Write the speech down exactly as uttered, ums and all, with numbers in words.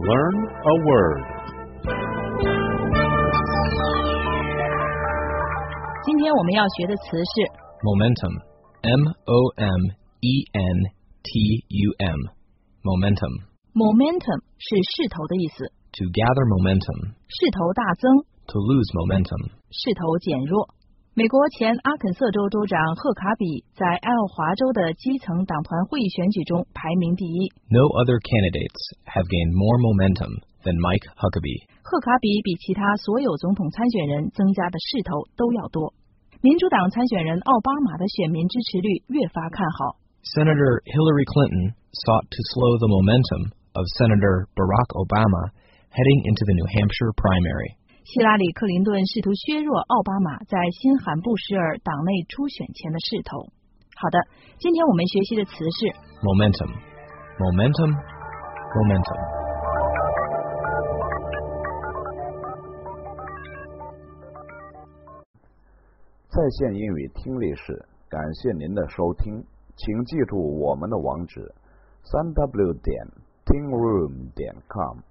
Learn a word. 今天我们要学的词是 momentum. M O M E N T U M. Momentum. momentum 是势头的意思， To gather momentum. 势头大增， To lose momentum. 势头减弱。美国前阿肯色州州长赫卡比在爱奥华州的基层党团会议选举中排名第一。 No other candidates have gained more momentum than Mike Huckabee. 赫卡比比其他所有总统参选人增加的势头都要多。民主党参选人奥巴马的选民支持率越发看好。 Senator Hillary Clinton sought to slow the momentum of Senator Barack Obama heading into the New Hampshire primary. 希拉里·克林顿试图削弱奥巴马在新罕布什尔党内初选前的势头。好的，今天我们学习的词是 Momentum. Momentum. Momentum. 在线英语听力室，感谢您的收听，请记住我们的网址：三 w 点 tingroom 点 com。